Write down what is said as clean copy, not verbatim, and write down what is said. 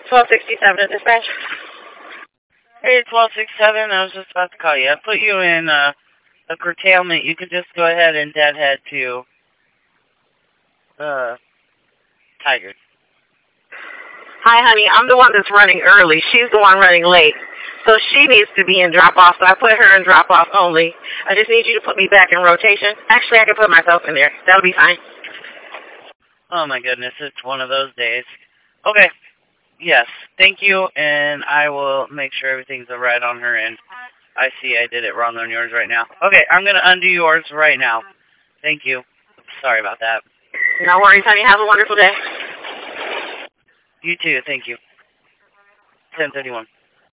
1267 at dispatch. Hey, 1267, I was just about to call you. I put you in a curtailment. You could just go ahead and deadhead to Tigers. Hi, honey. I'm the one that's running early. She's the one running late. So she needs to be in drop-off, so I put her in drop-off only. I just need you to put me back in rotation. Actually, I can put myself in there. That'll be fine. Oh, my goodness. It's one of those days. Okay. Yes. Thank you, and I will make sure everything's all right on her end. I see I did it wrong on yours right now. Okay, I'm going to undo yours right now. Thank you. Sorry about that. No worries, honey. Have a wonderful day. You too. Thank you. 1031.